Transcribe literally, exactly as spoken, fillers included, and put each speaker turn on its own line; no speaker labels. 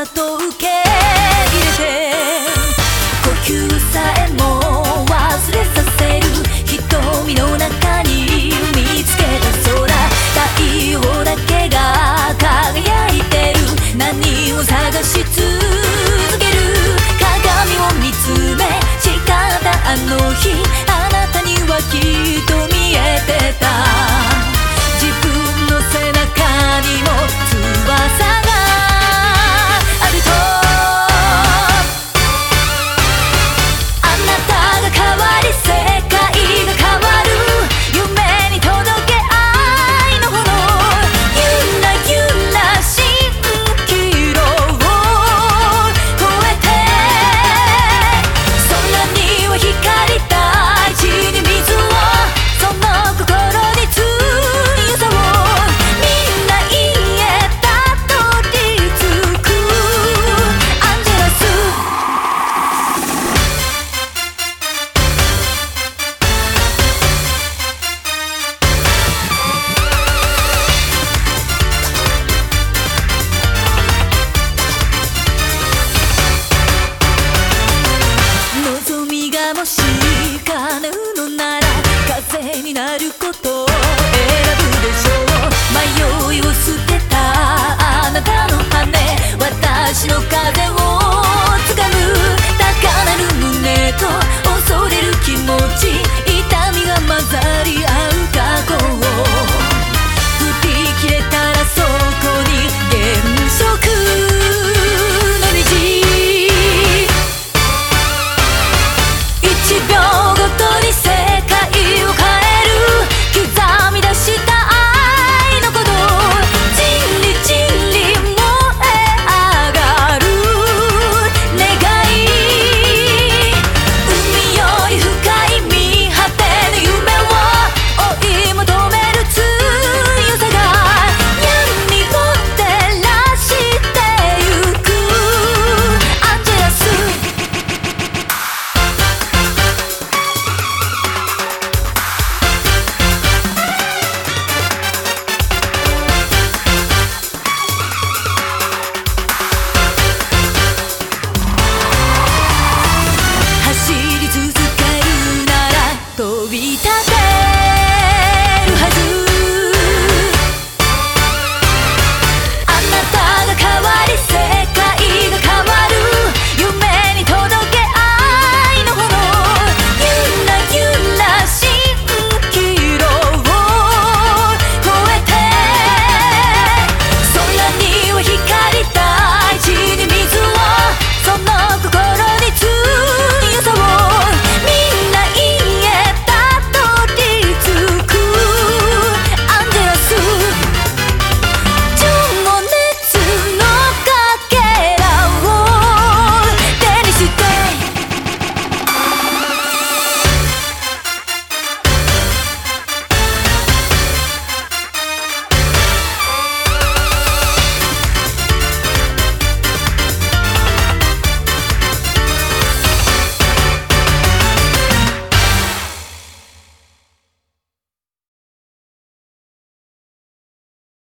さと受け入れて、呼吸さえも忘れさせる瞳の中に見つけた空、太陽だけが輝いてる。何を探し続ける。鏡を見つめ誓ったあの日、あなたにはきっと見えてた。自分の背中にも翼があると、あなたが変わり世界が変わる。夢に届け愛の炎、ゆらゆら蜃気楼を越えて、空には光、大地に水を、その心に強さを、みんな家たどり着く。アンジェラス望みがもし叶うのなら、風になることを選ぶでしょう。迷いを捨てたあなたの羽、私の風をつかむ。高鳴る胸と恐れる気持ち、